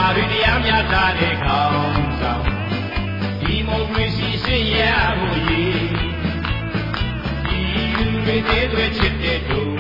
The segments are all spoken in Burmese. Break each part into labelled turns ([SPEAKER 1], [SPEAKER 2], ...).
[SPEAKER 1] တွေတရားမျှတတဲ့ခေါင်းဆောင်ဒီမိုကရေစီစင်ရဖို့ရည်ဒီလူတွေသေးသွေးချစ်တဲ့တို့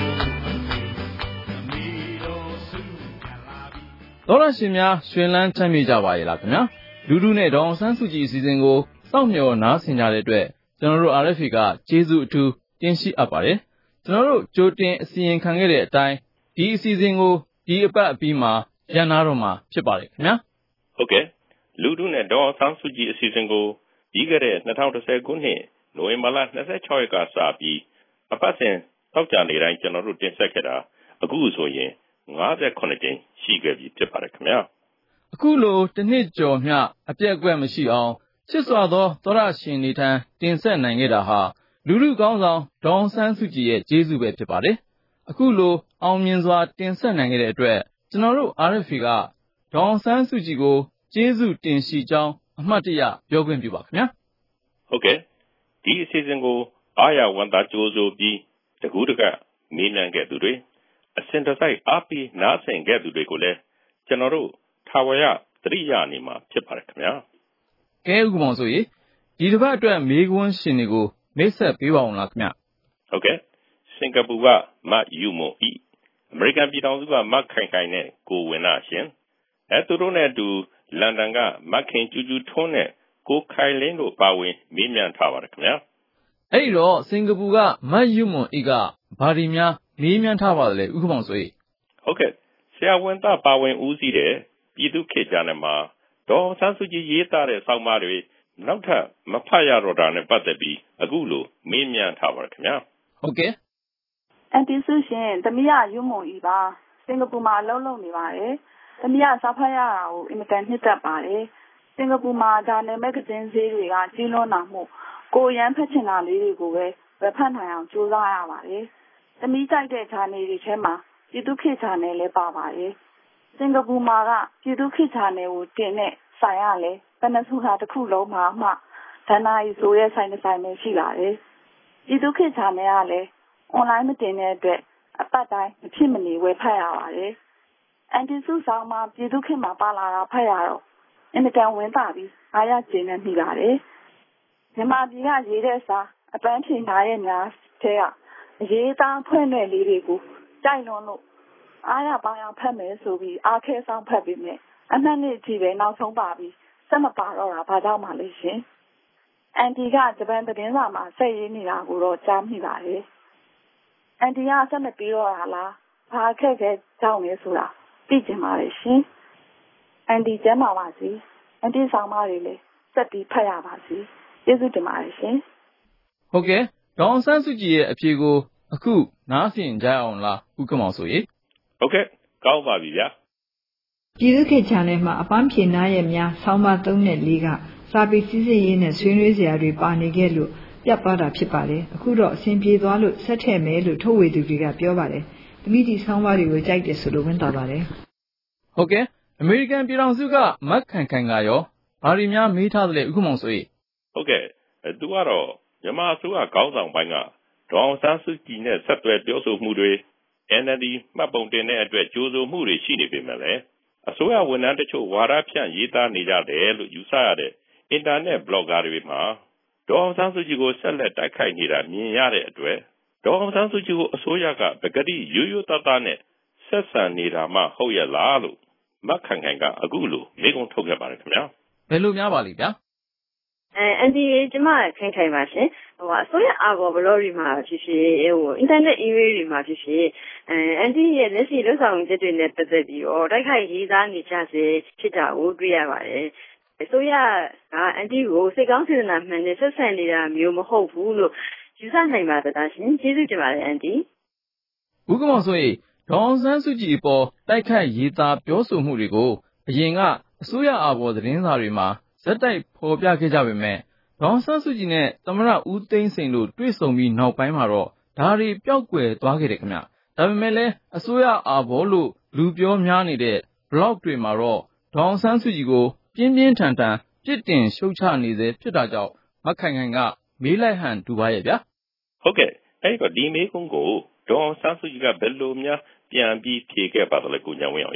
[SPEAKER 2] တော်ရရှင်များရှင်လန်းချမ်းမြေ့ကြပါရဲ့လားခင်ဗျာလူထုနဲ့ဒေါအောင်ဆန်းစုကြည်အစီအစဉ်ကိုစောင့်မျှော်နားဆင်ကြတဲ့အတွက်ကျွန်တော်တို့ RFA ကကျေးဇူးအထူးတင်ရှိအပ်ပါတယ်ကျွန်တော်တို့ကြိုတင်အစီရင်ခံခဲ့တဲ့အတိုင်းဒီအစီအစဉ်ကိုဒီအပတ်အပြီးမှာရန်နာတော့မှာဖြစ်ပါတယ်ခင်ဗျာ
[SPEAKER 3] ဟုတ်ကဲ့လူထုနဲ့ဒေါအောင်ဆန်းစုကြည်အစီအစဉ်ကိုပြီးခဲ့တဲ့2010ခုနှစ်နိုဝင်ဘာလ26ရက်ကစပြီးအပတ်စဉ်တောက်ကြနေတိုင်းကျွန်တော်တို့တင်ဆက်ခဲ့တာအခုဆိုရင်58ကြိမ်ရှိခဲ့ပြီဖြစ်ပါတယ်ခင်ဗျာ
[SPEAKER 2] အခုလိုတစ်နှစ်ကျော်မျှအပြည့်အကွက်မရှိအောင်ချစ်စွာသောသောရရှင်နေထံတင်ဆက်နိုင်ခဲ့တာဟာလူထုကောင်းဆောင်ဒေါအောင်ဆန်းစုကြည်ရဲ့ကျေးဇူးပဲဖြစ်ပါတယ်အခုလိုအောင်မြင်စွာတင်ဆက်နိုင်ခဲ့တဲ့အတွက်ကျွန်တော်တို့ RFA ကဒေါအောင်ဆန်းစုကြည်ကိုကျေးဇူးတင်ရှိကြောင်းအမှတ်တရပြောခွင့်ပြုပါခင်ဗျာ
[SPEAKER 3] ဟုတ်ကဲ့ဒီအစီအစဉ်ကိုအားရဝန်တာကြိုးဆိုပြီးတကူးတကမေးမြန်းခဲ့သူတွေအစဉ်တစိုက်အားပေးနားဆင်ခဲ့သူတွေကိုလည်းကျွန်တော်တို့ထာဝရသတိရနေမှာဖြစ်ပါတယ်ခင်ဗျာ
[SPEAKER 2] ကဲဥက္ကမောင်ဆိုရင်ဒီတစ်ပတ်အတွက်မေးခွန်းရှင်တွေကိုမိတ်ဆက်ပေးပါအောင်လားခင်ဗျ
[SPEAKER 3] ဟုတ်ကဲ့စင်ကာပူကမတ်ယူမွန်ဤအမေရိကန်ပြည်ထောင်စုကမတ်ခိုင်ခိုင်နဲ့ကိုဝင်းနာရှင်သူတို့နဲ့အတူလန်ဒန်ကမတ်ခင်ကျူးကျူးထွန်းနဲ့ကိုခိုင်လင်းတို့ပါဝင်မေးမြန်းထားပါတယ်ခင်ဗျာ
[SPEAKER 2] အဲ့ဒီတော့စင်ကာပူကမတ်ယူမွန်ဤကဘာဒီများမေးမြန်းထားပါသလဲဥက္ကမောင်ဆိုရင်
[SPEAKER 3] ဟုတ်ကဲ့ဆရာဝန်သားပါဝင်ဦးစီးတဲ့ပြည်သူ့ခေတ်ဂျာနယ်မှာဒေါ်ဆန်းစုကြည်ရေးသားတဲ့ဆောင်းပါးတွေနောက်ထပ်မဖတ်ရတော့တာနဲ့ပတ်သက်ပြီးအခုလိုမေးမြန်းထားပါရခင်ဗျာ
[SPEAKER 2] ဟုတ်ကဲ့
[SPEAKER 4] အန်တီဆူရှင်သမီးရယူမွန်ဤပါစင်ကာပူမှာအလုပ်လုပ်နေပါတယ်သမီးရစာဖတ်ရတာကိုအင်မတန်နှစ်သက်ပါတယ်စင်ကာပူမှာဂျာနယ်မဂ္ဂဇင်းဈေးတွေကကြီးလွန်းတာမှုကိုရန်ဖတ်ချင်တာလေးတွေကိုပဲဖတ်နိုင်အောင်ကြိုးစားရပါတယ်သမီးကြိုက်တဲ့ဂျာနယ်တွေထဲမှာပြည်သူ့ခေတ်ဂျာနယ်လည်းပါပါတယ်စင်ကာပူမှာကပြည်သူ့ခေတ်ဂျာနယ်ကိုတင်တဲ့ဆိုင်ရလဲပနစုဟာတစ်ခုလုံးမှာမှဒဏ္ဍာရီဆိုရဲဆိုင်တစ်ဆိုင်ပဲရှိလာတယ်ပြည်သူ့ခေတ်ဂျာနယ်ကလည်းအွန်လိုင်းမတင်တဲ့အတွက်အပတ်တိုင်းမဖြစ်မနေဝယ်ဖတ်ရပါတယ်အန်တီစုဆောင်မှာပြည်သူ့ခေတ်မှာပါလာတာဖတ်ရတော့အင်မတန်ဝင်တာပြီးအားရကျေနပ်မိပါတယ်မြန်မာပြည်ကရေးတဲ့စာအပန်းဖြေထားရဲ့များတဲ့ကအရေးသားဖွင့်တဲ့လေးတွေကိုကြိုက်လွန်းလို့အားရပါအောင်ဖတ်မယ်ဆိုပြီးအားခဲဆောင်ဖတ်ပြီးမြဲအနှံ့နဲ့ကြည့်ပဲနောက်ဆုံးပါပြီးစက်မပါတော့တာဘာကြောင့်မှလဲရှင်အန်တီကဂျပန်သတင်းစာမှာဆက်ရေးနေတာကိုတော့ကြားမိပါတယ်အန်တီကဆက်မပြီးတော့တာလားဘာခက်ခဲကြောင်းလဲဆိုတာသိချင်ပါတယ်ရှင်အန်တီကျမ်းပါပါစီအန်တီဆောင်မတွေလည်းဆက်ပြီးဖတ်ရပါစီကျေးဇူးတင်ပါတယ်ရှင်
[SPEAKER 2] ဟုတ်ကဲ့ဒေါအောင်ဆန်းစုကြည်ရဲ့အဖြေကိုအခုနားဆင်ကြအောင်လားဥက္ကမောင်ဆိုရင်
[SPEAKER 3] ဟုတ်ကဲ့ကောင်းပါပြီဗျာ
[SPEAKER 5] ပြည်သူ့ခေတ် channel မှာအပန်းဖြေနားရဲ့များဆောင်းပါး3နဲ့4ကစာပေစည်းစိမ်ရေးနဲ့ဆွေးနွေးစရာတွေပါနေခဲ့လို့ပြတ်သွားတာဖြစ်ပါတယ်အခုတော့အဆင်ပြေသွားလို့ဆက်ထည့်မယ်လို့ထုတ်ဝေသူတွေကပြောပါတယ်သမီးဒီဆောင်းပါးတွေကိုကြိုက်တယ်ဆိုလို့ဝင်တာပါတယ်
[SPEAKER 2] ဟုတ်ကဲ့အမေရိကန်ပြည်ထောင်စုကမတ်ခိုင်ခိုင်ကရောဘာတွေများမေးထားသလဲဥက္ကမောင်ဆိုရင်
[SPEAKER 3] ဟုတ်ကဲ့သူကတော့မြန်မာအစိုးရခေါင်းဆောင်ပိုင်းကဒေါအောင်ဆန်းစုကြည်နဲ့ဆက်သွယ်ပြောဆိုမှုတွေ NLD မှတ်ပုံတင်တဲ့အတွက်ကြိုးဆိုမှုတွေရှိနေပေမဲ့လည်းအစိုးရဝန်ထမ်းတချို့ဝါဒဖြန့်ရေးသားနေကြတယ်လို့ယူဆရတဲ့အင်တာနက်ဘလော့ဂါတွေမှာဒေါအောင်ဆန်းစုကြည်ကိုဆက်လက်တိုက်ခိုက်နေတာမြင်ရတဲ့အတွက်ဒေါအောင်ဆန်းစုကြည်ကိုအစိုးရကပကတိရိုးရိုးသားသားနဲ့ဆက်ဆံနေတာမှဟုတ်ရလားလို့မတ်ခိုင်ခိုင်ကအခုလိုမေးခွန်းထုတ်ခဲ့ပါတယ်ခင်ဗျာ
[SPEAKER 2] ဘယ်လိုများပါလိမ့်ဗျာ
[SPEAKER 4] အန်ဒီကျမခိုင်ခိုင်ပါရှင်အစိုးရအာဘော်ဘလော့တွေမှာဖြစ်ဖြစ်အင်တာနက် email တွေမှာဖြစ်ဖြစ်အန်ဒီရဲ့လက်ရှိလုပ်ဆောင်ချက်တွေနဲ့ပတ်သက်ပြီးတော့တိုက်ခိုက်ရေးသားနေကြစေဖြစ်တာကိုတွေ့ရပါတယ်အစိုးရကအန်ဒီကိုစိတ်ကောင်းစေတနာမှန်နဲ့ဆက်ဆံနေတာမျိုးမဟုတ်ဘူးလို့ယူဆနိုင်ပါသလားရှင်ကျေးဇူးတင်ပါတယ်အန်ဒီ
[SPEAKER 2] ဥက္ကမောင်ဆိုရင်ဒေါအောင်ဆန်းစုကြည်အပေါ်တိုက်ခိုက်ရေးသားပြောဆိုမှုတွေကိုအရင်ကအစိုးရအာဘော်သတင်းစာတွေမှာဇက်တိုက်ဖော်ပြခဲ့ကြပေမဲ့ဒေါအောင်ဆန်းစုကြည်နဲ့သမ္မတဦးသိန်းစိန်တို့တွေ့ဆုံပြီးနောက်ပိုင်းမှာတော့ဒါတွေပျောက်ကွယ်သွားခဲ့တယ်ခင်ဗျဒါပေမဲ့လည်းအစိုးရအာဘော်လို့လူပြောများနေတဲ့ blog တွေမှာတော့ဒေါအောင်ဆန်းစုကြည်ကိုပြင်းပြင်းထန်ထန်ပြစ်တင်ရှုတ်ချနေစေဖြစ်တာကြောင့်မခိုင်ခိုင်ကမေးလိုက်ဟန်တူပါရဲ့ဗျာ
[SPEAKER 3] ဟုတ်ကဲ့အဲ့တော့ဒီမေးခွန်းကိုဒေါအောင်ဆန်းစုကြည်ကဘယ်လိုများပြန်ပြီးဖြေခဲ့ပါသလဲကိုညဝင်းအောင်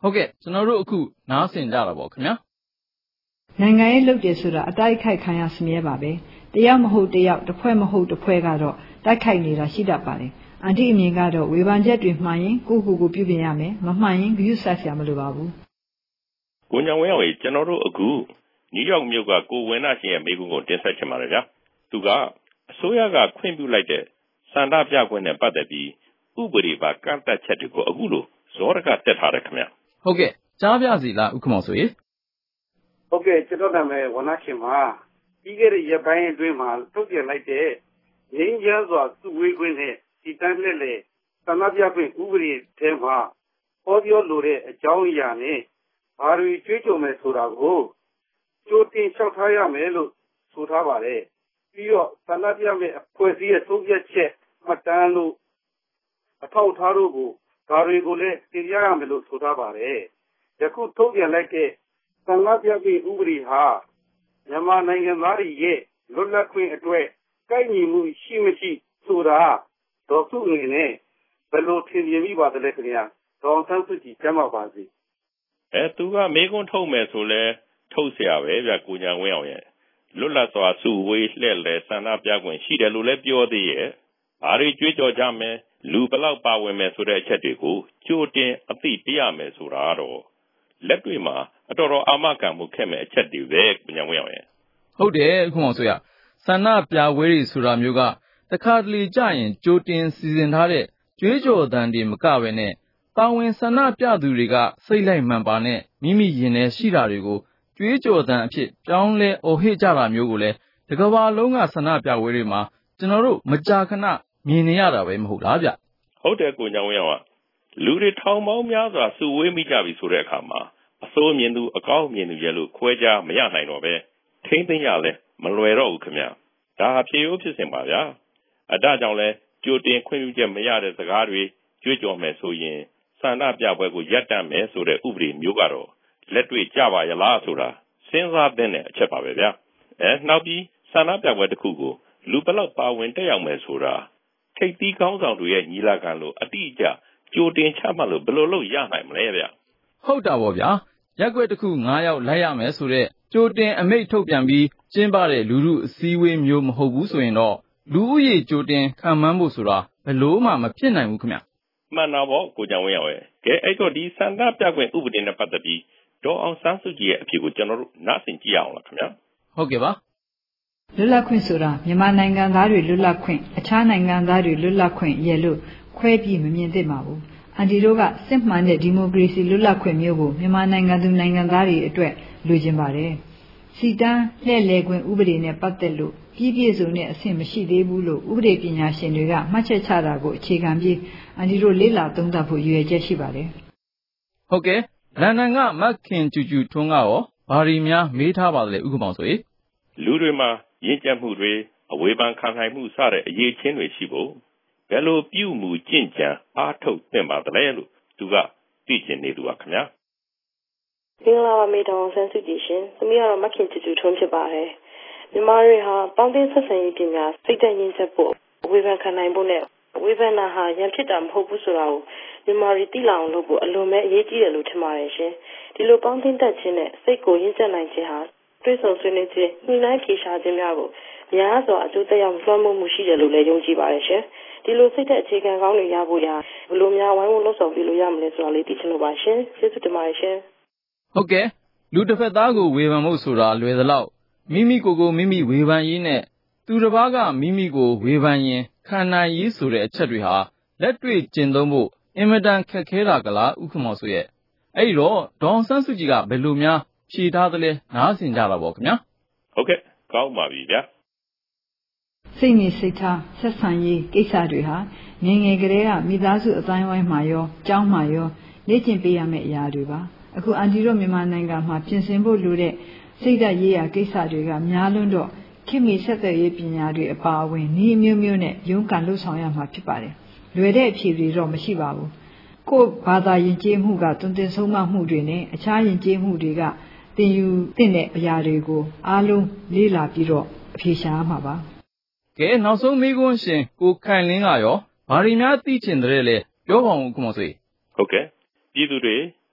[SPEAKER 2] ဟုတ်ကဲ့ကျွန်တော်တို့အခုနားဆင်ကြတာပေါ့ခင်ဗျာ
[SPEAKER 5] နိုင်ငံရေးလုပ်တယ်ဆိုတာအတိုက်ခိုက်ခံရစမြဲပါပဲတယောက်မဟုတ်တယောက်တစ်ဖွဲ့မဟုတ်တစ်ဖွဲ့ကတော့တိုက်ခိုက်နေတာရှိတတ်ပါတယ်အန်တီအမြင်ကတော့ဝေဖန်ချက်တွေမှန်ရင်ကိုပြုပြင်ရမယ်မမှန်ရင်ဂရုစိုက်ရမလိုပါဘူး
[SPEAKER 3] ကိုညောင်ဝင်းအောင်ကျွန်တော်တို့အခုနယူးယောက်မြို့ကကိုဝင်းနာရှင်ရဲ့မိကုန်းကိုတင်ဆက်ချင်ပါတယ်ဗျာသူကအစိုးရကခွင့်ပြုလိုက်တဲ့စန္ဒပြခွင့်နဲ့ပတ်သက်ပြီးဥပဒေပါကန့်သတ်ချက်တွေကိုအခုလိုဇောရကတက်ထားတယ်ခင်ဗျ
[SPEAKER 2] ဟုတ်ကဲ့ကြားပြစီလားဥက္ကမောင်ဆိုရေ
[SPEAKER 6] ဟုတ်ကဲ့ကျွန်တော်နာမည်ဝနာရှင်ပါပြီးခဲ့တဲ့ရက်ပိုင်းအတွင်းမှာထုတ်ပြန်လိုက်တဲ့ငြိမ်းချမ်းစွာစုဝေးခွင့်နဲ့ဒီတန်းလက်လေဆန္ဒပြခွင့်ဥပဒေထဲမှာဟောပြောလိုတဲ့အကြောင်းအရာနဲ့ဘာတွေကြွေးကြော်မယ်ဆိုတာကိုကြိုတင်လျှောက်ထားရမယ်လို့ဆိုထားပါတယ်ပြီးတော့ဆန္ဒပြမဲ့အဖွဲ့အစည်းရဲ့သုံးဖြတ်ချက်မှတ်တမ်းလို့အထောက်အထားတို့ကိုဒါတွေကိုလည်းတင်ပြရမယ်လို့ဆိုထားပါတယ်ယခုထုတ်ပြန်လိုက်တဲ့ဆန္ဒပြခွင့်ဥပဒေဟာမြန်မာနိုင်ငံသားတွေရဲ့လွတ်လပ်ခွင့်အတွက်ကိုက်ညီမှုရှိမရှိဆိုတာဒေါ်စုအနေနဲ့ဘယ်လိုထင်မြင်မိပါသလဲခင်ဗျာဒေါ်ဆန်းစုကြည်ကျမ်းပါပါစေ
[SPEAKER 3] သူကမေကွန်းထုတ်မယ်ဆိုလဲထုတ်เสียပဲဗျကိုညာဝင်းအောင်ရဲ့လွတ်လပ်စွာစုဝေးလှည့်လည်ဆန္ဒပြခွင့်ရှိတယ်လို့လည်းပြောသေးရဲ့ဘာတွေကြွေးကြော်ကြမယ်လူဘလောက်ပါဝင်မယ်ဆိုတဲ့အချက်တွေကိုကြိုတင်အသိပေးရမယ်ဆိုတာတော့လက်တွေ့မှာအတော်အာမခံမှုခဲ့မဲ့အချက်တွေပဲကိုညာဝင်းအောင်ရဲ့
[SPEAKER 2] ဟုတ်တယ်ခုမောင်ဆိုရဆန္ဒပြဝဲတွေဆိုတာမျိုးကတခါတလေကြရင်ကြိုတင်စီစဉ်ထားတဲ့ကြွေးကြော်သံတွေမကဘဲနဲ့ပါဝင်ဆန္ဒပြသူတွေကစိတ်လိုက်မှန်ပါနဲ့မိမိရင်ထဲရှိတာတွေကိုကြွေးကြော်သံအဖြစ်ပြောင်းလဲအော်ဟစ်ကြတာမျိုးကိုလည်းတစ်ကမ္ဘာလုံးကဆန္ဒပြဝဲတွေမှာကျွန်တော်တို့မကြာခဏမြင်နေရတာပဲမဟုတ်လားဗျ
[SPEAKER 3] ဟုတ်တယ်ကိုညာဝင်းအောင်လူတွေထောင်ပေါင်းများစွာစုဝေးမိကြပြီဆိုတဲ့အခါမှာအစိုးမြင်သူအကောင်းမြင်သူရဲ့လို့ခွဲခြားမရနိုင်တော့ပဲထိမ့်သိမ်းရလဲမလွယ်တော့ဘူးခင်ဗျဒါဖြေရိုးဖြစ်စဉ်ပါဗျာအဒါကြောင့်လဲကြိုတင်ခွင့်ပြုချက်မရတဲ့စကားတွေကြွေးကြော်မယ်ဆိုရင်ဆန္ဒပြပွဲကိုရပ်တန့်မယ်ဆိုတဲ့ဥပဒေမျိုးကတော့လက်တွေ့ကြပါရလားဆိုတာစဉ်းစားသင့်တဲ့အချက်ပါပဲဗျာနောက်ပြီးဆန္ဒပြပွဲတစ်ခုကိုလူဘလောက်ပါဝင်တက်ရောက်မယ်ဆိုတာထိပ်သီးခေါင်းဆောင်တွေရဲ့ညီလာခံလို့အတိအကျကြိုတင်ချမှတ်လို့ဘယ်လိုလုပ်ရနိုင်မလဲဗျ
[SPEAKER 2] ဟုတ်တာပေါ့ဗျာရက်ွက်တစ်ခု9ယောက်လိုက်ရမယ်ဆိုတဲ့ကြိုတင်အမိန့်ထုတ်ပြန်ပြီးကျင်းပတဲ့လူထုအစည်းအဝေးမျိုးမဟုတ်ဘူးဆိုရင်တော့လူဦးရေကြိုတင်ခံမှန်းဖို့ဆိုတာဘယ်လို့မှမဖြစ်နိုင်ဘူးခင်ဗျ
[SPEAKER 3] မှန်တာပေါ့ကိုကြံဝင်းရရဲ့ကဲအဲ့တော့ဒီဆန္ဒပြခွင့်ဥပဒေနဲ့ပတ်သက်ပြီးဒေါ်အောင်ဆန်းစုကြည်ရဲ့အဖြေကိုကျွန်တော်တို့နားဆင်ကြည့်အောင်လားခင်ဗျ
[SPEAKER 2] ဟုတ်ကဲ့ပါ
[SPEAKER 5] လွတ်လပ်ခွင့်ဆိုတာမြန်မာနိုင်ငံသားတွေလွတ်လပ်ခွင့်အခြားနိုင်ငံသားတွေလွတ်လပ်ခွင့်ရဲ့လို့ခွဲပြီးမမြင်သင့်ပါဘူးအန်တီတို့ကစစ်မှန်တဲ့ဒီမိုကရေစီလွတ်လပ်ခွင့်မျိုးကိုမြန်မာနိုင်ငံသူနိုင်ငံသားတွေအတွက်လိုချင်ပါတယ်စီတန်းလှည့်လည်ခွင့်ဥပဒေနဲ့ပတ်သက်လို့ပြည့်စုံတဲ့အဆင့်မရှိသေးဘူးလို့ဥပဒေပညာရှင်တွေကမှတ်ချက်ချတာကိုအခြေခံပြီးအန်တီတို့လေ့လာသုံးသပ်ဖို့ရည်ရွယ်ချက်ရှိပါတယ်
[SPEAKER 2] ဟုတ်ကဲ့လန်ဒန်ကမက်ခင်ကျူကျူထွန်းကရောဘာရီများမေးထားပါသလဲဥက္ကမောင်ဆိုရေ
[SPEAKER 3] လူတွေမှာရင့်ကျက်မှုတွေအဝေဖန်ခံနိုင်မှုစတဲ့အရေးချင်းတွေရှိဖို့ဘယ်လိုပြုမှုကျင့်ကြံအားထုတ်သင့်ပါသလဲလို့သူကသိချင်နေသူပါခင်ဗျာ
[SPEAKER 7] မင်္ဂလာပါမေတော်ဆန်းစုကြည်ရှင်သမီးကတော့မခင်ကျူကျူထွန်းဖြစ်ပါတယ်မြန်မာတွေဟာပေါင်းသင်းဆက်ဆံရေးပညာစိတ်ဓာတ်ရင်းချက်ဖို့ဝေဖန်ခံနိုင်ဖို့နဲ့ဝေဖန်တာဟာရန်ဖြစ်တာမဟုတ်ဘူးဆိုတာကိုမြန်မာတွေသိလာအောင်လုပ်ဖို့အလွန်ပဲအရေးကြီးတယ်လို့ထင်ပါတယ်ရှင်ဒီလိုပေါင်းသင်းတတ်ခြင်းနဲ့စိတ်ကိုရင်းချက်နိုင်ခြင်းဟာတွေ့ဆုံဆွေးနွေးခြင်းညှိနှိုင်းဖြေရှားခြင်းများကိုများစွာအကျိုးသက်ရောက်လွှမ်းမိုးမှုရှိတယ်လို့လည်းယုံကြည်ပါတယ်ရှင်ဒီလိုစိတ်သက်အခြေခံကောင်းတွေရဖို့ရာဘယ်လိုများဝိုင်းဝန်းလှုပ်ဆောင်ပြလို့ရမလဲဆိုတာလေးသိချင်လို့ပါရှင်ကျေးဇူးတင်ပါတယ်ရှင်
[SPEAKER 2] ဟုတ်ကဲ့လူတစ်ဖက်သားကိုဝေဖန်ဖို့ဆိုတာလွယ်သလောက်မိမိကိုမိမိဝေဖန်ရေးနဲ့သူတစ်ပါးကမိမိကိုဝေဖန်ရင်ခံနိုင်ရေးဆိုတဲ့အချက်တွေဟာလက်တွေ့ကျင့်သုံးဖို့အင်မတန်ခက်ခဲတာကလားဥက္ကမောင်ဆိုရဲ့အဲ့ဒီတော့ဒေါအောင်ဆန်းစုကြည်ကဘယ်လိုများဖြေထားသလဲနားဆင်ကြတာပေါ့ခင်ဗျာ
[SPEAKER 3] ဟုတ်ကဲ့ကောင်းပါပြီဗျာ
[SPEAKER 5] စိတ်နေစိတ်ထားဆက်ဆံရေးကိစ္စတွေဟာငယ်ငယ်ကလေးကမိသားစုအတိုင်းဝိုင်းမှာရောကျောင်းမှာရောလေ့ကျင့်ပေးရမယ့်အရာတွေပါအခုအန်တီတို့မြန်မာနိုင်ငံမှာပြင်ဆင်ဖို့လိုတဲ့စိတ်ဓာတ်ရေးရာကိစ္စတွေကများလွန်းတော့ခင်မီဆက်သက်ရေးပညာတွေအပါအဝင်နည်းမျိုးမျိုးနဲ့ရုန်းကန်လှုပ်ဆောင်ရမှာဖြစ်ပါတယ်လွယ်တဲ့အဖြေတွေတော့မရှိပါဘူးကိုယ်ဘာသာယဉ်ကျေးမှုကတွင်တင်ဆုံးမမှုတွေနဲ့အခြားယဉ်ကျေးမှုတွေကသင်ယူသင့်တဲ့အရာတွေကိုအားလုံးလေ့လာပြီးတော့အဖြေရှာရမှာပါ
[SPEAKER 2] ကဲနောက်ဆုံးမေးခွန်းရှင်ကိုခိုင်လင်းကရောဘာတွေများသိချင်တဲ့လဲပြောပါဦးဥက္ကမောင်ဆွေ
[SPEAKER 3] ဟုတ်ကဲ့ပြည်သူတွေ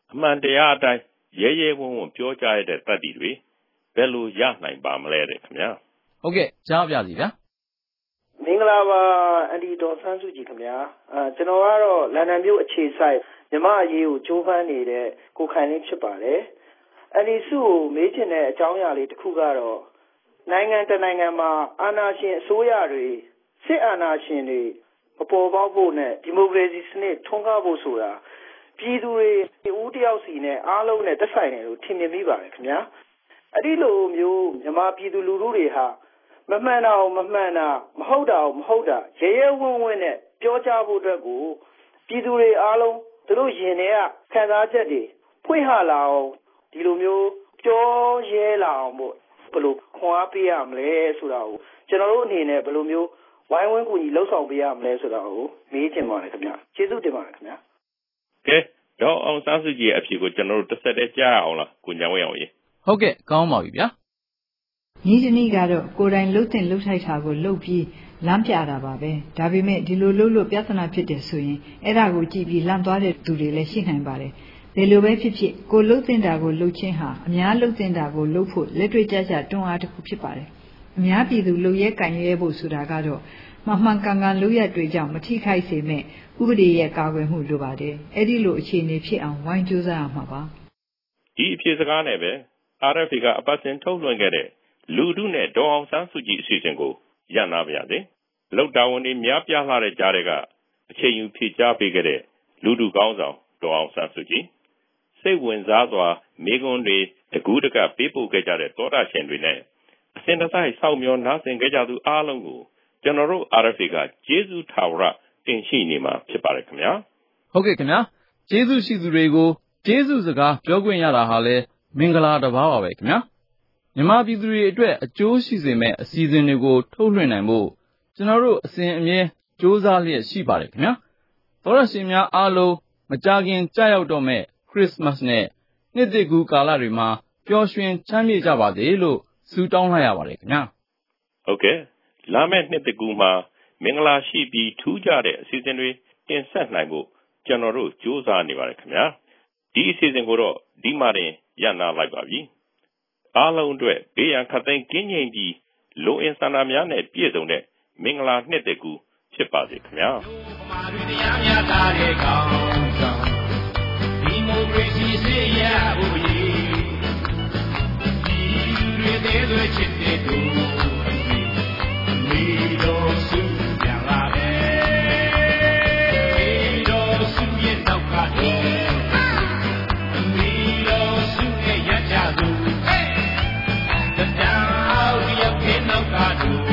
[SPEAKER 3] အမှန်တရားအတိုင်းရဲရဲဝံ့ဝံ့ပြောကြရတဲ့တတ်တည်တွေဘယ်လိုရနိုင်ပါမလဲတဲ့ခင်ဗျာ
[SPEAKER 2] ဟုတ်ကဲ့ကြားပြစီဗျာ
[SPEAKER 8] မင်္ဂလာပါအန်ဒီဒေါ်ဆန်းစုကြည်ခင်ဗျာကျွန်တော်ကတော့လန်ဒန်မြို့အခြေစိုက်မြမအရေးကိုကြိုးပမ်းနေတဲ့ကိုခိုင်လင်းဖြစ်ပါတယ်အန်ဒီစုကိုမေးချင်တဲ့အကြောင်းအရာလေးတစ်ခုကတော့နိုင်ငံတနိုင်ငံမှာအာဏာရှင်အစိုးရတွေစစ်အာဏာရှင်တွေမပေါ်ပေါက်ဖို့နဲ့ဒီမိုကရေစီစနစ်ထွန်းကားဖို့ဆိုတာပြည်သူတွေဦးတယောက်စီနဲ့အားလုံးနဲ့သက်ဆိုင်တယ်လို့ထင်မြင်မိပါတယ်ခင်ဗျာအဲ့ဒီလိုမျိုးမြန်မာပြည်သူလူထုတွေဟာမမှန်တာမမှန်တာမဟုတ်တာမဟုတ်တာရဲရဲဝံ့ဝံ့နဲ့ပြောကြဖို့အတွက်ကိုပြည်သူတွေအားလုံးသူတို့ရင်ထဲကခံစားချက်တွေဖွင့်ဟလာအောင်ဒီလိုမျိုးပြောရဲလာအောင်ဘယ်လိုခွန်အားပေးရမလဲဆိုတာကိုကျွန်တော်တို့အနေနဲ့ဘယ်လိုမျိုးဝိုင်းဝန်းကူညီလှုပ်ဆောင်ပေးရမလဲဆိုတာကိုမေးချင်ပါတယ်ခင်ဗျာကျေးဇူးတင်ပါတယ်ခင်ဗျာ
[SPEAKER 3] ကဲတော့အောင်ဆန်းစုကြည်အဖြစ်ကိုကျွန်တော်တို့တစ်ဆက်တည်းကြားအောင်လားကိုညံဝဲအောင်ရေး
[SPEAKER 2] ဟုတ်ကဲ့ကောင်းပါပြီဗျာ
[SPEAKER 5] ညီတနည်းကတော့ကိုယ်တိုင်လှုပ်တင်လှုပ်ထိုက်တာကိုလှုပ်ပြီးလမ်းပြတာပါပဲဒါပေမဲ့ဒီလိုလှုပ်လို့ပြဿနာဖြစ်တယ်ဆိုရင်အဲ့ဒါကိုကြည့်ပြီးလန့်သွားတဲ့သူတွေလည်းရှိနိုင်ပါတယ်ဒီလိုပဲဖြစ်ဖြစ်ကိုလှုပ်တင်တာကိုလှုပ်ခြင်းဟာအများလှုပ်တင်တာကိုလှုပ်ဖို့လက်တွေ့ကျကျတွန်းအားတစ်ခုဖြစ်ပါတယ်အများပြည်သူလှုပ်ရဲကင်ရဲဖို့ဆိုတာကတော့မှန်ကန်ကန်လှုပ်ရတွေကြောင့်မထိခိုက်စေမဲ့ဥပဒေရဲ့ကာကွယ်မှုလိုပါတယ်အဲ့ဒီလိုအခြေအနေဖြစ်အောင်ဝိုင်းကြိုးစားရမှာပါ
[SPEAKER 3] ဒီအဖြစ်စကားနဲ့ပဲ RFA ကအပတ်စဉ်ထုတ်လွှင့်ခဲ့တဲ့လူထုနဲ့ဒေါ်အောင်ဆန်းစုကြည်အစီအစဉ်ကိုရနာပါရစေလောက်တာဝန်တွေများပြားလာတဲ့ကြားတွေကအချိန်ယူဖြည့်ချပေးခဲ့တဲ့လူထုကောင်းဆောင်ဒေါ်အောင်ဆန်းစုကြည်စိတ်ဝင်စားစွာမိကွန်းတွေတကူးတကပေးပို့ခဲ့ကြတဲ့သောတာရှင်တွေနဲ့အစဉ်တစိုက်စောင့်မျှော်နားဆင်ခဲ့ကြသူအားလုံးကိုကျွန်တော်တို့ RFA ကကျေးဇူးထာဝရတင်ရှိနေမှာဖြစ်ပါတယ်ခင်ဗျာ
[SPEAKER 2] ဟုတ်ကဲ့ခင်ဗျာကျေးဇူးရှိသူတွေကိုကျေးဇူးစကားပြောခွင့်ရတာဟာလဲမင်္ဂလာတစ်ပါးပါပဲခင်ဗျာမြန်မာပြည်သူတွေအတွက်အကျိုးရှိစေမယ့်အစီအစဉ်တွေကိုထုတ်လွှင့်နိုင်ဖို့ကျွန်တော်တို့အစဉ်အမြဲစူးစမ်းလျက်ရှိပါတယ်ခင်ဗျာသောရရှင်များအားလုံးမကြာခင်ကြာရောက်တော့မဲ့ခရစ်စမတ်နဲ့နှစ်သစ်ကူးကာလတွေမှာပျော်ရွှင်ချမ်းမြေ့ကြပါစေလို့ဆုတောင်းလိုက်ရပါတယ်ခင်ဗျာ
[SPEAKER 3] ဟုတ်ကဲ့လာမယ့်နှစ်သစ်ကူးမှာမင်္ဂလာရှိပြီးထူးခြားတဲ့အစီအစဉ်တွေတင်ဆက်နိုင်ဖို့ကျွန်တော်တို့ကြိုးစားနေပါတယ်ခင်ဗျာဒီအစီအစဉ်ကိုတော့ဒီမှာတင်ရနာလိုက်ပါပြီအားလုံးအတွက်ဘေးရန်ခတ်သိမ်းကင်းငြိမ်ပြီးလိုအင်ဆန္ဒများနဲ့ပြည့်စုံတဲ့မင်္ဂလာနှစ်သစ်ကူးဖြစ်ပါစေခင်ဗျာ
[SPEAKER 1] ဒီမိုကရေစီစေရဖို့ရည်ဒီလူတွေသေးသွေးချစ်တဲ့သူမိတော်စုပြန်လာတယ်မိတော်စုရဲ့နောက်ကမိတော်စုရဲ့ရကြသူတောင်ရောက်တဲ့နောက်က